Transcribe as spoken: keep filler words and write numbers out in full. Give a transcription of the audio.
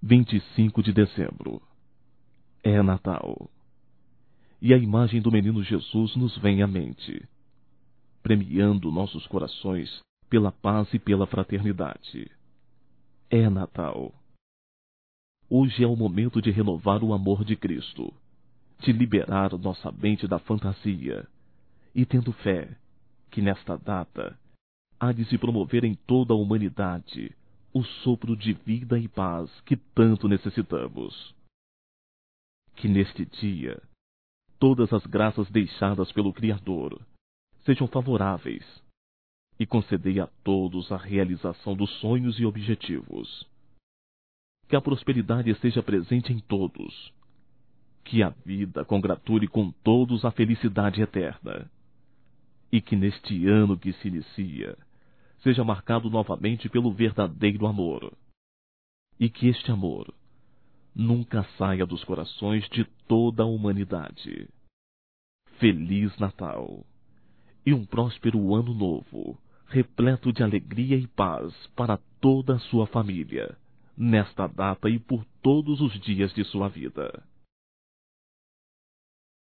vinte e cinco de dezembro. É Natal. E a imagem do menino Jesus nos vem à mente, premiando nossos corações pela paz e pela fraternidade. É Natal. Hoje é o momento de renovar o amor de Cristo, de liberar nossa mente da fantasia, e tendo fé que nesta data há de se promover em toda a humanidade o sopro de vida e paz que tanto necessitamos. Que neste dia todas as graças deixadas pelo Criador sejam favoráveis e concedei a todos a realização dos sonhos e objetivos. Que a prosperidade esteja presente em todos. Que a vida congratule com todos a felicidade eterna. E que neste ano que se inicia seja marcado novamente pelo verdadeiro amor. E que este amor nunca saia dos corações de toda a humanidade. Feliz Natal e um próspero ano novo, repleto de alegria e paz para toda a sua família, nesta data e por todos os dias de sua vida.